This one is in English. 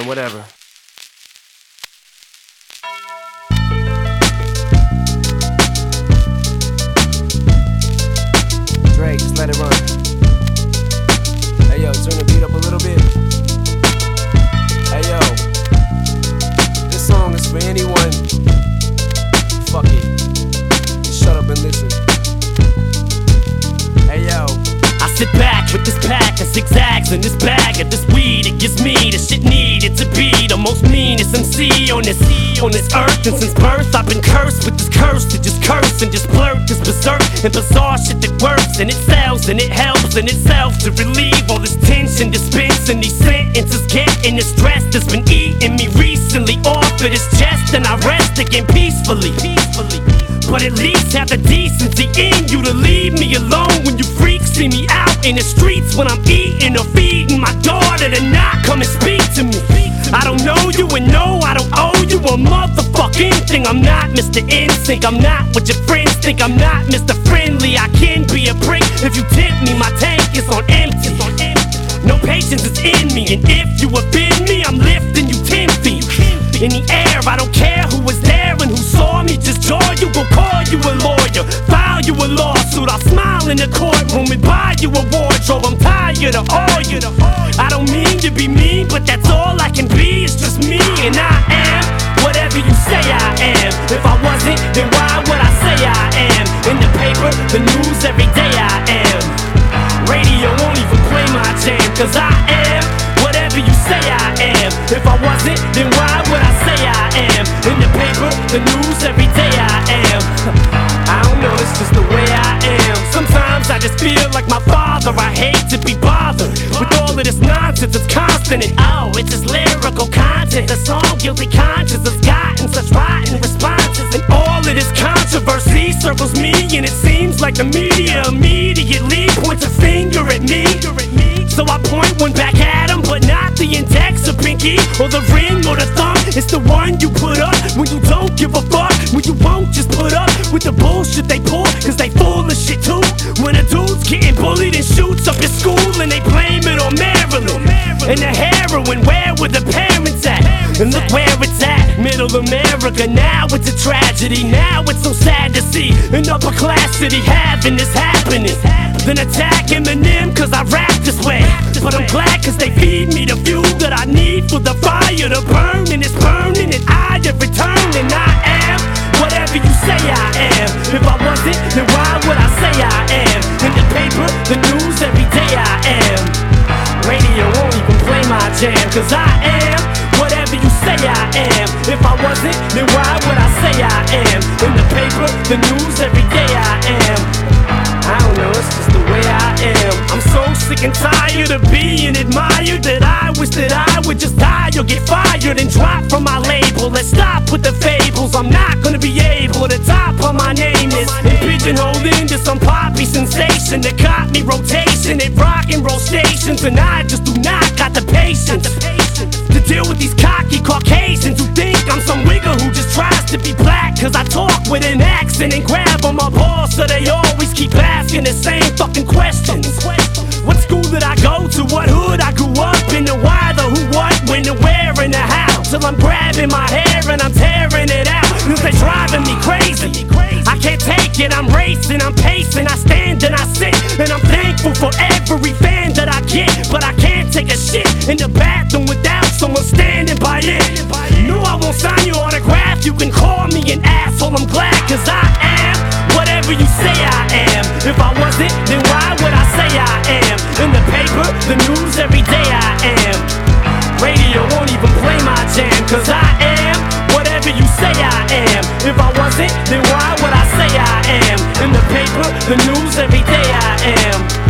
and whatever. Drake, just let it run. Hey yo, turn the beat up a little bit. Hey yo, this song is for anyone. Fuck it, just shut up and listen. Hey yo, I sit back with this pack of zigzags and this bag of this weed. It gives me the shit needed to be the most meanest MC on this earth. And since birth I've been cursed with this curse to just curse and just blurt this berserk and bizarre shit that works and it sells and it helps in itself to relieve all this tension, dispensing these sentences, getting the stress that's been eating me recently off of this chest, and I rest again peacefully. But at least have the decency in you to leave me alone when you freaks see me out in the streets when I'm eating or feeding my daughter to not come and speak to me. I don't know you and no, I don't owe you a motherfucking thing. I'm not Mr. NSYNC, I'm not what your friends think. I'm not Mr. Friendly, I can be a prick if you tempt me. My tank is on empty. No patience is in me, and if you offend me, I'm lifting you 10 feet in the air. I don't care who was there and who saw me, just joy you. Will call you a lawyer, file you a lawsuit. I'll smile in the courtroom and buy you a wardrobe. I'm tired of all you. I don't mean to be mean, but that's all I can be. It's just me, and I am whatever you say I am. If I wasn't, then why would I say I am? In the paper, the news, every day I am. Radio won't even play my jam, cause I am whatever you say I am. If I wasn't, then why would I say I am? In the paper, the news, every day I am. I don't know, it's just the way I am. Sometimes I just feel like my father. I hate to be bothered with all of this nonsense. It's constant and oh, it's just lyrical content. The song Guilty Conscience has gotten such rotten responses, and all of this controversy circles me, and it seems like the media immediately points a finger at me. So I point one back at him, but not the index or pinky or the ring or the thumb. It's the one you put up when you don't give a fuck, when you won't just put up with the bullshit they pull, cause they full of shit too. When a dude's getting bullied and shoots up his school and they blame it on Maryland and the heroin, where were the parents at? And look where it's at, middle America. Now it's a tragedy, now it's so sad to see an upper class city having this happening. Then attack Eminem cause I rap this way, but I'm glad cause they feed me the fuel that I need for the fire to burn, and it's burning and I have returned, and I am whatever you say I am. If I wasn't, then why would I say I am? In the paper, the news, every day I am. Radio won't even play my jam, cause I am whatever you say I am. If I wasn't, then why would I say I am? In the paper, the news, every day I am. I don't know, it's just the way I am. I'm so sick and tired of being admired that I wish that I would just die or get fired and drop from my label. Let's stop with the fables, I'm not gonna be able to top of my name is and pigeonholed into some poppy sensation that caught me rotation at rock and roll stations, and I just do not got the patience to deal with these cocky Caucasians who think I'm some wigger who just tries to be black cause I talk with an accent and grab on my balls, so they always keep asking the same fucking questions. What school did I go to? What hood I grew up in? The why, the who, what, when, the where, and the how. Till I'm grabbing my hair and I'm tearing it out, cause they driving me crazy. I can't take it, I'm racing, I'm pacing, I stand and I sit, and I'm thankful for every fan that I get, but I can't take a shit in the bathroom without someone standing by it. No, I won't sign your autograph, you can call me an asshole, I'm glad cause I am whatever you say I am. If I wasn't, then why would I say I am? In the paper, the news, every day I am. Radio won't even play my jam, cause I am whatever you say I am. If I wasn't, then why would I say I am? In the paper, the news, every day I am.